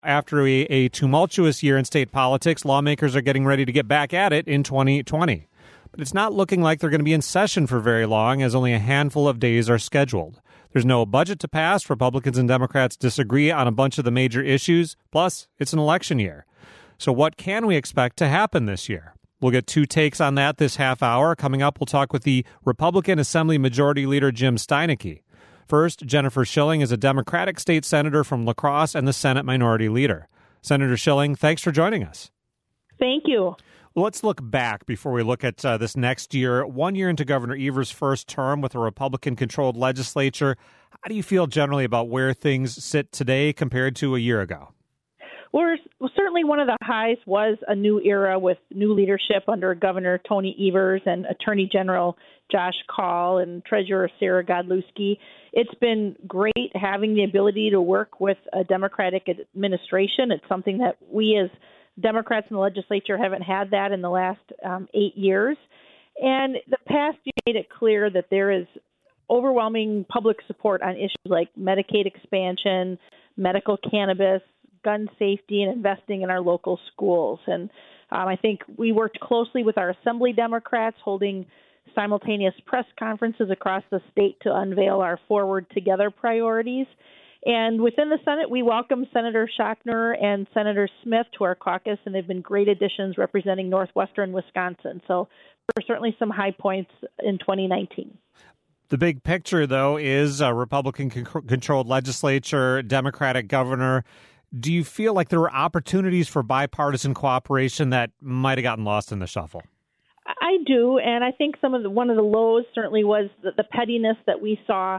After a tumultuous year in state politics, lawmakers are getting ready to get back at it in 2020. But it's not looking like they're going to be in session for very long, as only a handful of days are scheduled. There's no budget to pass. Republicans and Democrats disagree on a bunch of the major issues. Plus, it's an election year. So what can we expect to happen this year? We'll get two takes on that this half hour. Coming up, we'll talk with the Republican Assembly Majority Leader Jim Steineke. First, Jennifer Schilling is a Democratic state senator from La Crosse and the Senate Minority Leader. Senator Schilling, thanks for joining us. Thank you. Well, let's look back before we look at this next year. 1 year into Governor Evers' first term with a Republican-controlled legislature, how do you feel generally about where things sit today compared to a year ago? Well, certainly one of the highs was a new era with new leadership under Governor Tony Evers and Attorney General Josh Kaul and Treasurer Sarah Godlewski. It's been great having the ability to work with a Democratic administration. It's something that we as Democrats in the legislature haven't had that in the last 8 years. And the past year made it clear that there is overwhelming public support on issues like Medicaid expansion, medical cannabis, gun safety, and investing in our local schools. And I think we worked closely with our Assembly Democrats, holding simultaneous press conferences across the state to unveil our Forward Together priorities. And within the Senate, we welcome Senator Schachner and Senator Smith to our caucus, and they've been great additions representing northwestern Wisconsin. So there are certainly some high points in 2019. The big picture, though, is a Republican-controlled legislature, Democratic governor. Do you feel like there were opportunities for bipartisan cooperation that might have gotten lost in the shuffle? I do, and I think one of the lows certainly was the pettiness that we saw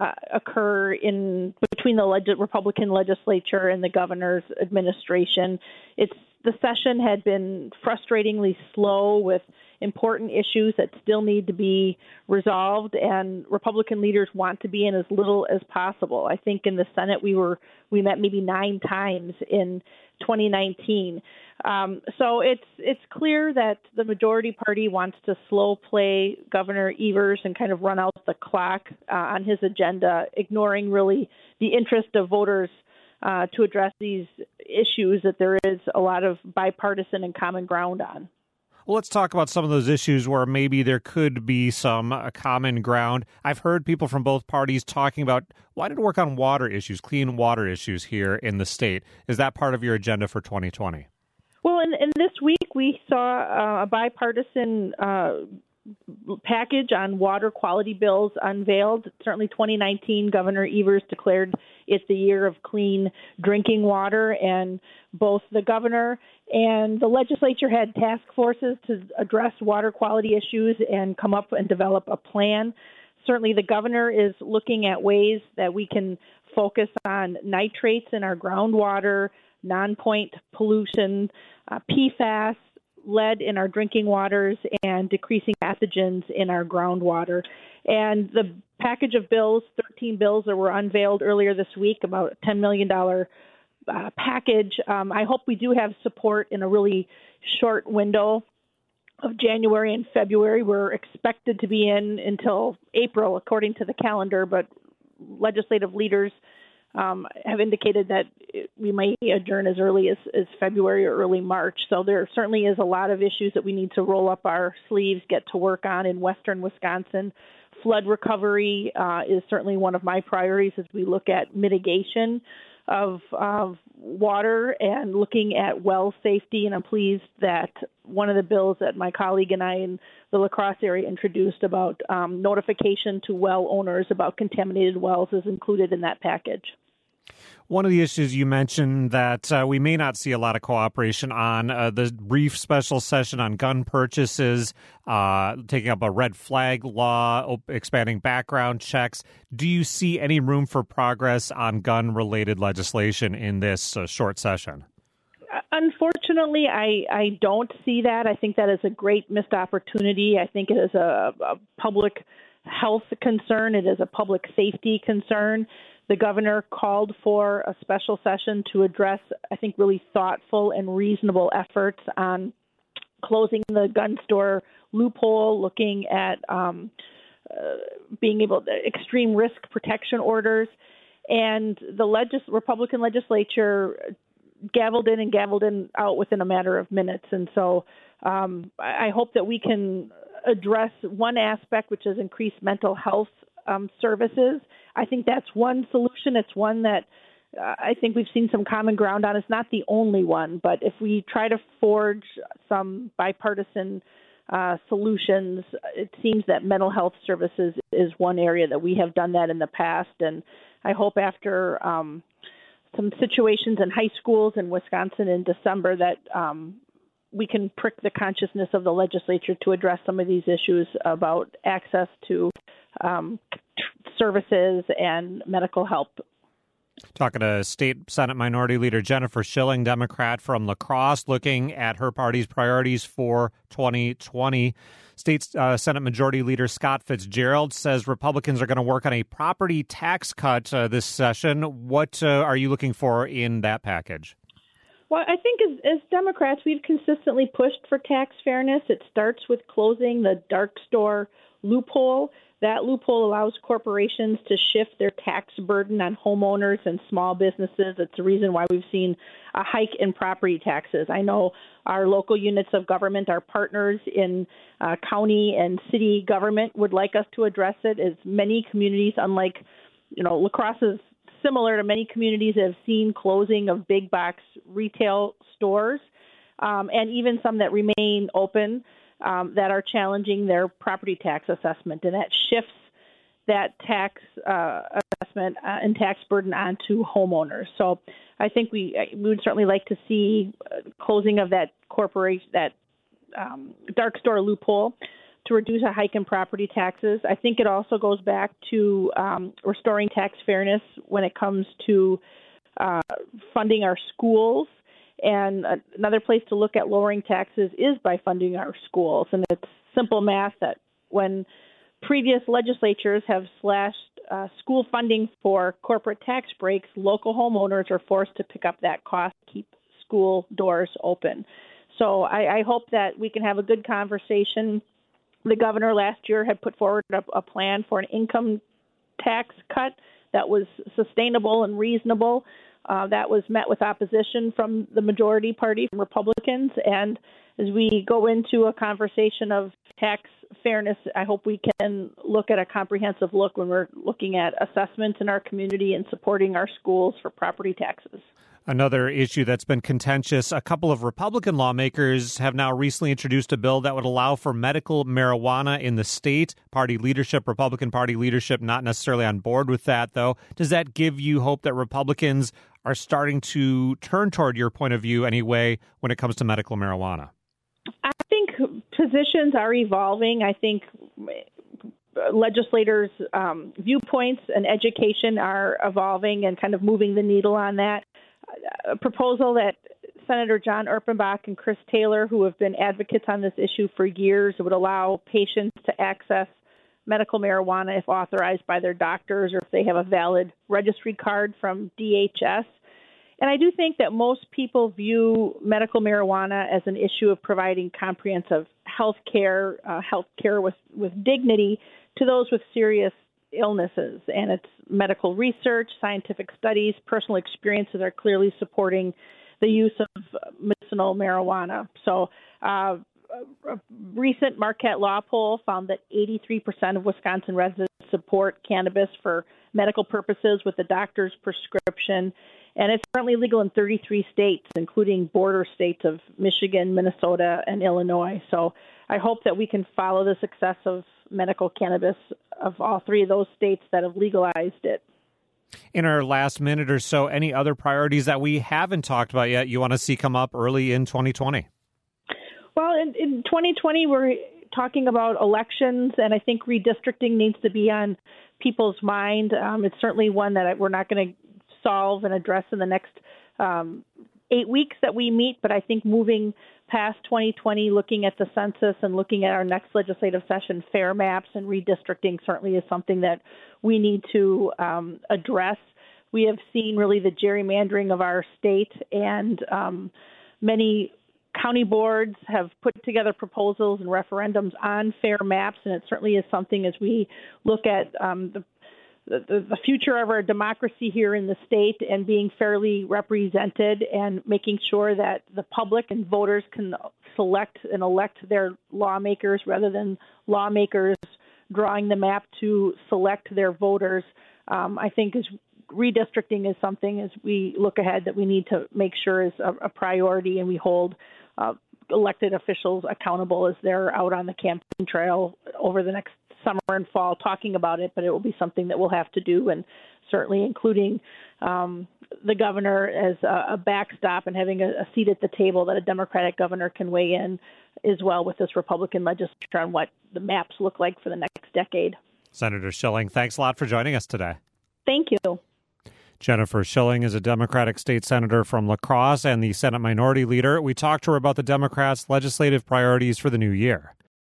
occur in between the Republican legislature and the governor's administration. The session had been frustratingly slow with important issues that still need to be resolved, and Republican leaders want to be in as little as possible. I think in the Senate we met maybe 9 times in 2019. So it's clear that the majority party wants to slow play Governor Evers and kind of run out the clock on his agenda, ignoring really the interest of voters to address these issues that there is a lot of bipartisan and common ground on. Well, let's talk about some of those issues where maybe there could be some common ground. I've heard people from both parties talking about wanting to work on water issues, clean water issues here in the state. Is that part of your agenda for 2020? Well, in this week, we saw a bipartisan package on water quality bills unveiled. Certainly 2019, Governor Evers declared it the year of clean drinking water, and both the governor and the legislature had task forces to address water quality issues and come up and develop a plan. Certainly the governor is looking at ways that we can focus on nitrates in our groundwater, non-point pollution, PFAS, lead in our drinking waters, and decreasing pathogens in our groundwater. And the package of bills, 13 bills that were unveiled earlier this week, about a $10 million package. I hope we do have support in a really short window of January and February. We're expected to be in until April, according to the calendar, but legislative leaders have indicated that we may adjourn as early as February or early March. So there certainly is a lot of issues that we need to roll up our sleeves, get to work on in western Wisconsin. Flood recovery is certainly one of my priorities as we look at mitigation of water and looking at well safety. And I'm pleased that one of the bills that my colleague and I in the La Crosse area introduced about notification to well owners about contaminated wells is included in that package. One of the issues you mentioned that we may not see a lot of cooperation on, the brief special session on gun purchases, taking up a red flag law, expanding background checks. Do you see any room for progress on gun-related legislation in this short session? Unfortunately, I don't see that. I think that is a great missed opportunity. I think it is a public health concern. It is a public safety concern. The governor called for a special session to address, I think, really thoughtful and reasonable efforts on closing the gun store loophole, looking at being able to extreme risk protection orders. And the Republican legislature gavelled in and gavelled in out within a matter of minutes. And so I hope that we can address one aspect, which is increased mental health services. I think that's one solution. It's one that I think we've seen some common ground on. It's not the only one, but if we try to forge some bipartisan solutions, it seems that mental health services is one area that we have done that in the past. And I hope after some situations in high schools in Wisconsin in December that we can prick the consciousness of the legislature to address some of these issues about access to services and medical help. Talking to State Senate Minority Leader Jennifer Schilling, Democrat from La Crosse, looking at her party's priorities for 2020. State Senate Majority Leader Scott Fitzgerald says Republicans are going to work on a property tax cut this session. What are you looking for in that package? Well, I think as Democrats, we've consistently pushed for tax fairness. It starts with closing the dark store loophole. That loophole allows corporations to shift their tax burden on homeowners and small businesses. It's the reason why we've seen a hike in property taxes. I know our local units of government, our partners in county and city government would like us to address it, as many communities, unlike, La Crosse is similar to many communities that have seen closing of big box retail stores, and even some that remain open, that are challenging their property tax assessment, and that shifts that tax assessment and tax burden onto homeowners. So I think we would certainly like to see closing of that dark store loophole to reduce a hike in property taxes. I think it also goes back to restoring tax fairness when it comes to funding our schools. And another place to look at lowering taxes is by funding our schools. And it's simple math that when previous legislatures have slashed school funding for corporate tax breaks, local homeowners are forced to pick up that cost to keep school doors open. So I hope that we can have a good conversation. The governor last year had put forward a plan for an income tax cut that was sustainable and reasonable. That was met with opposition from the majority party, from Republicans. And as we go into a conversation of tax fairness, I hope we can look at a comprehensive look when we're looking at assessments in our community and supporting our schools for property taxes. Another issue that's been contentious, a couple of Republican lawmakers have now recently introduced a bill that would allow for medical marijuana in the state. Republican Party leadership, not necessarily on board with that, though. Does that give you hope that Republicans are starting to turn toward your point of view anyway when it comes to medical marijuana? I think positions are evolving. I think legislators' viewpoints and education are evolving and kind of moving the needle on that. A proposal that Senator John Erpenbach and Chris Taylor, who have been advocates on this issue for years, would allow patients to access medical marijuana if authorized by their doctors or if they have a valid registry card from DHS. And I do think that most people view medical marijuana as an issue of providing comprehensive health care with dignity to those with serious illnesses. And it's medical research, scientific studies, personal experiences are clearly supporting the use of medicinal marijuana. So a recent Marquette Law poll found that 83% of Wisconsin residents support cannabis for medical purposes with a doctor's prescription. And it's currently legal in 33 states, including border states of Michigan, Minnesota, and Illinois. So I hope that we can follow the success of medical cannabis of all three of those states that have legalized it. In our last minute or so, any other priorities that we haven't talked about yet you want to see come up early in 2020? Well, in 2020, we're talking about elections, and I think redistricting needs to be on people's mind. It's certainly one that we're not going to solve and address in the next 8 weeks that we meet, but I think moving past 2020, looking at the census and looking at our next legislative session, fair maps and redistricting certainly is something that we need to address. We have seen really the gerrymandering of our state, and many county boards have put together proposals and referendums on fair maps, and it certainly is something as we look at the future of our democracy here in the state and being fairly represented and making sure that the public and voters can select and elect their lawmakers rather than lawmakers drawing the map to select their voters. I think redistricting is something as we look ahead that we need to make sure is a priority, and we hold elected officials accountable as they're out on the campaign trail over the next summer and fall talking about it, but it will be something that we'll have to do, and certainly including the governor as a backstop and having a seat at the table that a Democratic governor can weigh in as well with this Republican legislature on what the maps look like for the next decade. Senator Schilling, thanks a lot for joining us today. Thank you. Jennifer Schilling is a Democratic state senator from La Crosse and the Senate Minority Leader. We talked to her about the Democrats' legislative priorities for the new year.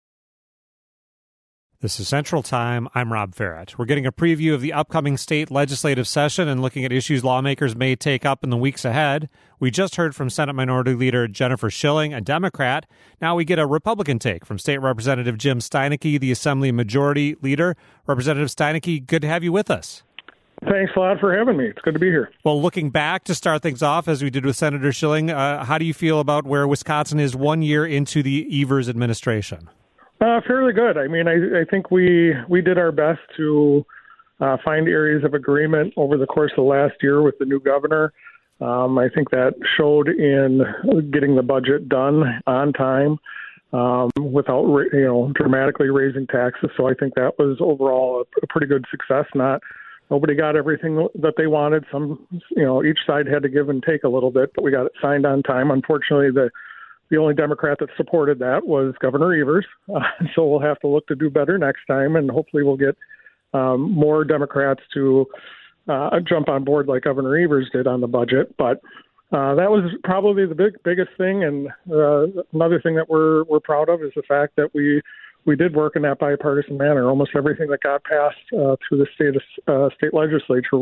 This is Central Time. I'm Rob Farrett. We're getting a preview of the upcoming state legislative session and looking at issues lawmakers may take up in the weeks ahead. We just heard from Senate Minority Leader Jennifer Schilling, a Democrat. Now we get a Republican take from State Representative Jim Steineke, the Assembly Majority Leader. Representative Steineke, good to have you with us. Thanks a lot for having me. It's good to be here. Well, looking back to start things off, as we did with Senator Schilling, how do you feel about where Wisconsin is 1 year into the Evers administration? Fairly good. I mean, I think we did our best to find areas of agreement over the course of the last year with the new governor. I think that showed in getting the budget done on time without, dramatically raising taxes. So I think that was overall a pretty good success. Nobody got everything that they wanted. Each side had to give and take a little bit, but we got it signed on time. Unfortunately, the only Democrat that supported that was Governor Evers. So we'll have to look to do better next time, and hopefully we'll get more Democrats to jump on board like Governor Evers did on the budget. But that was probably the biggest thing. And another thing that we're proud of is the fact that we did work in that bipartisan manner. Almost everything that got passed through the state legislature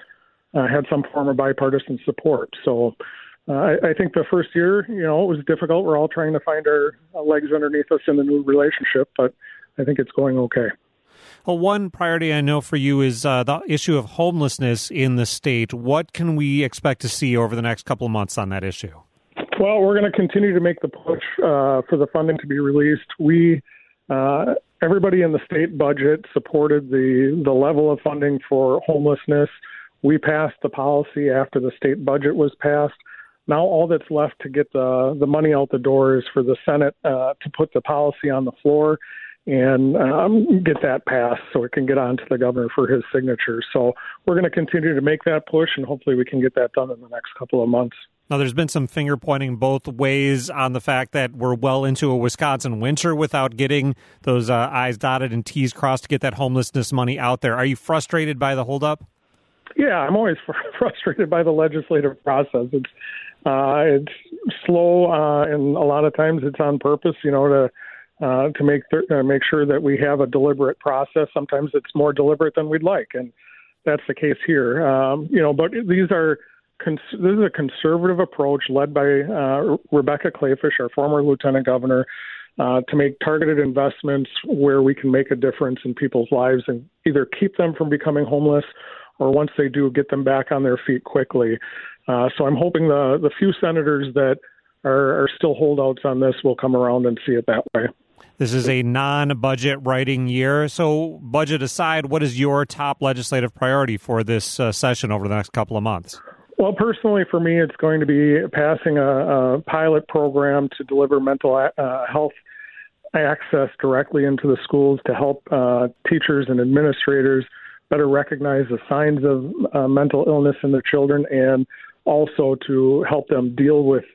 had some form of bipartisan support. So I think the first year, it was difficult. We're all trying to find our legs underneath us in the new relationship, but I think it's going okay. Well, one priority I know for you is the issue of homelessness in the state. What can we expect to see over the next couple of months on that issue? Well, we're going to continue to make the push for the funding to be released. Everybody in the state budget supported the level of funding for homelessness. We passed the policy after the state budget was passed. Now all that's left to get the money out the door is for the Senate to put the policy on the floor and get that passed so it can get on to the governor for his signature. So we're going to continue to make that push, and hopefully we can get that done in the next couple of months. Now, there's been some finger pointing both ways on the fact that we're well into a Wisconsin winter without getting those I's dotted and T's crossed to get that homelessness money out there. Are you frustrated by the holdup? Yeah, I'm always frustrated by the legislative process. It's slow, and a lot of times it's on purpose, to make sure that we have a deliberate process. Sometimes it's more deliberate than we'd like, and that's the case here. But this is a conservative approach led by Rebecca Kleefisch, our former lieutenant governor, to make targeted investments where we can make a difference in people's lives and either keep them from becoming homeless or once they do, get them back on their feet quickly. So I'm hoping the few senators that are still holdouts on this will come around and see it that way. This is a non-budget writing year. So budget aside, what is your top legislative priority for this session over the next couple of months? Well, personally, for me, it's going to be passing a pilot program to deliver mental health access directly into the schools to help teachers and administrators better recognize the signs of mental illness in their children, and also to help them deal with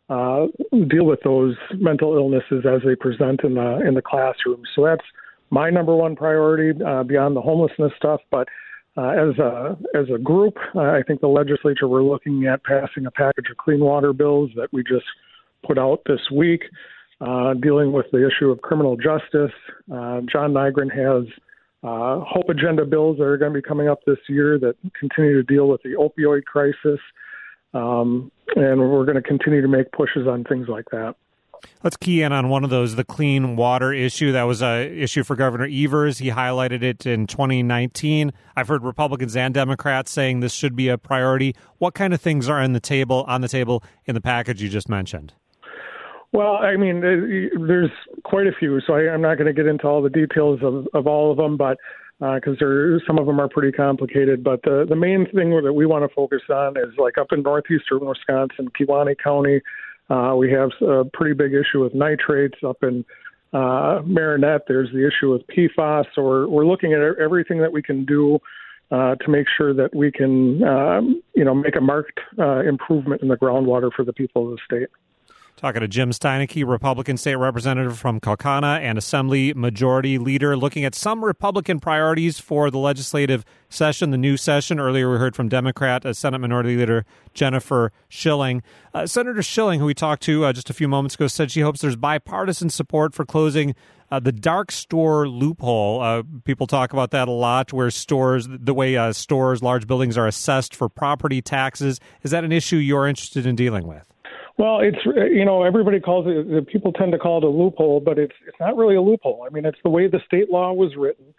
those mental illnesses as they present in the classroom. So that's my number one priority beyond the homelessness stuff. But as a group, I think the legislature, we're looking at passing a package of clean water bills that we just put out this week, dealing with the issue of criminal justice. John Nygren has Hope Agenda bills that are going to be coming up this year that continue to deal with the opioid crisis. And we're going to continue to make pushes on things like that. Let's key in on one of those, the clean water issue. That was an issue for Governor Evers. He highlighted it in 2019. I've heard Republicans and Democrats saying this should be a priority. What kind of things are on the table in the package you just mentioned? Well, I mean, there's quite a few, so I'm not going to get into all the details of all of them, but because some of them are pretty complicated. But the main thing that we want to focus on is like up in northeastern Wisconsin, Kewaunee County. We have a pretty big issue with nitrates. Up in Marinette, there's the issue with PFAS. So we're looking at everything that we can do to make sure that we can, make a marked improvement in the groundwater for the people of the state. Talking to Jim Steineke, Republican state representative from Kaukauna and Assembly Majority Leader, looking at some Republican priorities for the legislative session, the new session. Earlier we heard from Democrat Senate Minority Leader Jennifer Schilling. Senator Schilling, who we talked to just a few moments ago, said she hopes there's bipartisan support for closing the dark store loophole. People talk about that a lot, where the way large buildings are assessed for property taxes. Is that an issue you're interested in dealing with? Well, it's, everybody calls it, people tend to call it a loophole, but it's not really a loophole. I mean, it's the way the state law was written.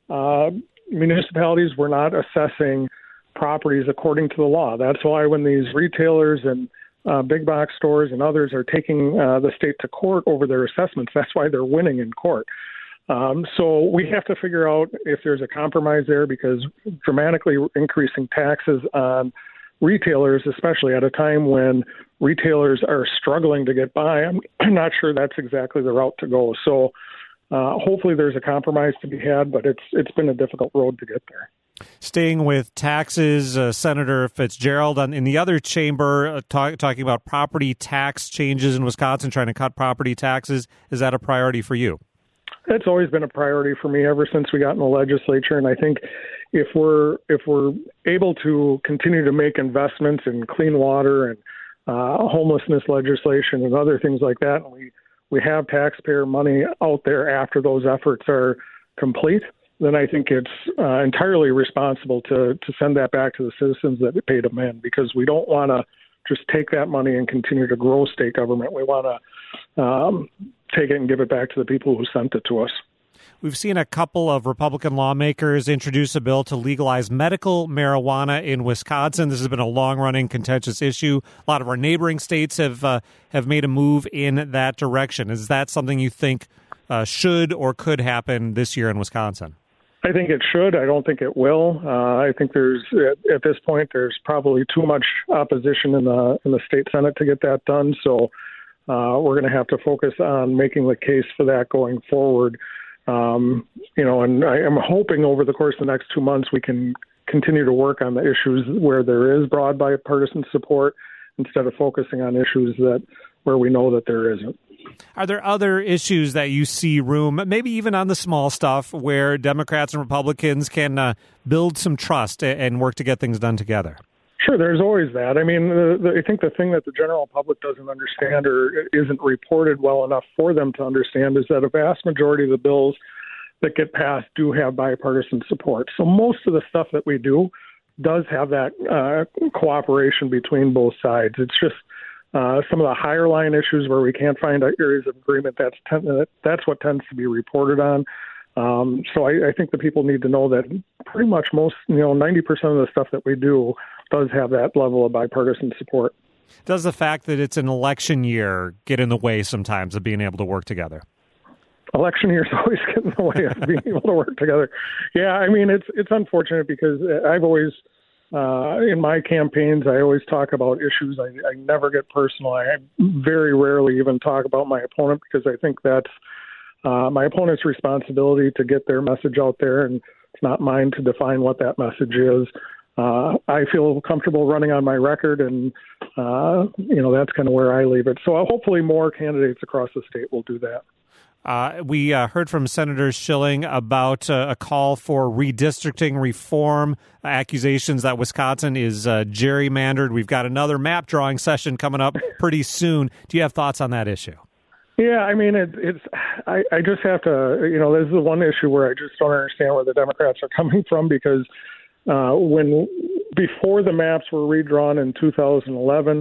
Municipalities were not assessing properties according to the law. That's why when these retailers and big box stores and others are taking the state to court over their assessments, that's why they're winning in court. So we have to figure out if there's a compromise there, because dramatically increasing taxes on retailers, especially at a time when retailers are struggling to get by, I'm not sure that's exactly the route to go. So hopefully there's a compromise to be had, but it's been a difficult road to get there. Staying with taxes, Senator Fitzgerald in the other chamber talking about property tax changes in Wisconsin, trying to cut property taxes. Is that a priority for you? It's always been a priority for me ever since we got in the legislature, and I think if we're able to continue to make investments in clean water and homelessness legislation and other things like that, and we have taxpayer money out there after those efforts are complete, then I think it's entirely responsible to send that back to the citizens that paid them in, because we don't want to just take that money and continue to grow state government. We want to take it and give it back to the people who sent it to us. We've seen a couple of Republican lawmakers introduce a bill to legalize medical marijuana in Wisconsin. This has been a long-running contentious issue. A lot of our neighboring states have made a move in that direction. Is that something you think should or could happen this year in Wisconsin? I think it should. I don't think it will. I think at this point there's probably too much opposition in the state Senate to get that done. So we're going to have to focus on making the case for that going forward. And I am hoping over the course of the next 2 months we can continue to work on the issues where there is broad bipartisan support instead of focusing on issues where we know that there isn't. Are there other issues that you see room, maybe even on the small stuff, where Democrats and Republicans can build some trust and work to get things done together? Sure, there's always that. I mean, I think the thing that the general public doesn't understand or isn't reported well enough for them to understand is that a vast majority of the bills that get passed do have bipartisan support. So most of the stuff that we do does have that cooperation between both sides. It's just some of the higher line issues where we can't find areas of agreement, that's what tends to be reported on. So I think the people need to know that pretty much 90% of the stuff that we do does have that level of bipartisan support. Does the fact that it's an election year get in the way sometimes of being able to work together? Election years always get in the way of being able to work together. Yeah, I mean, it's unfortunate because I've always, in my campaigns, I always talk about issues. I never get personal. I very rarely even talk about my opponent because I think that's my opponent's responsibility to get their message out there, and it's not mine to define what that message is. I feel comfortable running on my record, and that's kind of where I leave it. So hopefully more candidates across the state will do that. We heard from Senator Schilling about a call for redistricting reform, accusations that Wisconsin is gerrymandered. We've got another map drawing session coming up pretty soon. Do you have thoughts on that issue? Yeah, I mean, I just have to, this is the one issue where I just don't understand where the Democrats are coming from, because before the maps were redrawn in 2011,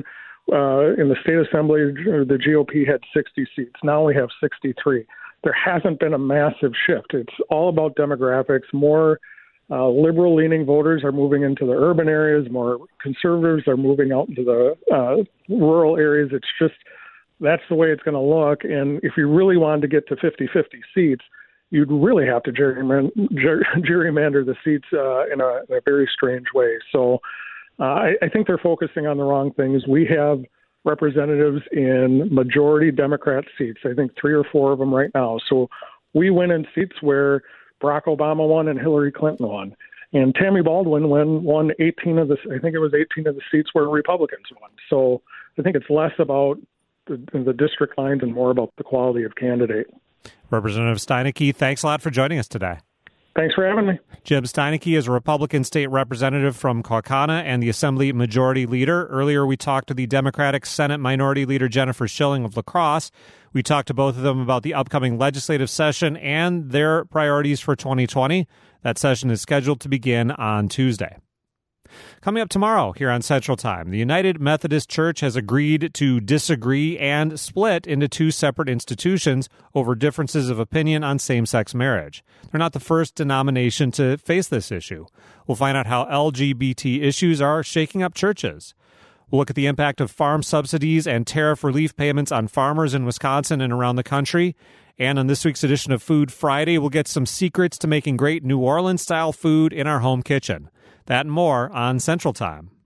in the state assembly, the GOP had 60 seats. Now we have 63. There hasn't been a massive shift. It's all about demographics. More liberal-leaning voters are moving into the urban areas. More conservatives are moving out into the rural areas. It's just that's the way it's going to look. And if you really wanted to get to 50-50 seats, you'd really have to gerrymander the seats in a very strange way. So I think they're focusing on the wrong things. We have representatives in majority Democrat seats. I think 3 or 4 of them right now. So we win in seats where Barack Obama won and Hillary Clinton won. And Tammy Baldwin won 18 of the seats where Republicans won. So I think it's less about the district lines and more about the quality of candidate. Representative Steineke, thanks a lot for joining us today. Thanks for having me. Jim Steineke is a Republican state representative from Kaukauna and the Assembly Majority Leader. Earlier, we talked to the Democratic Senate Minority Leader Jennifer Schilling of La Crosse. We talked to both of them about the upcoming legislative session and their priorities for 2020. That session is scheduled to begin on Tuesday. Coming up tomorrow here on Central Time, the United Methodist Church has agreed to disagree and split into 2 separate institutions over differences of opinion on same-sex marriage. They're not the first denomination to face this issue. We'll find out how LGBT issues are shaking up churches. We'll look at the impact of farm subsidies and tariff relief payments on farmers in Wisconsin and around the country. And on this week's edition of Food Friday, we'll get some secrets to making great New Orleans-style food in our home kitchen. That and more on Central Time.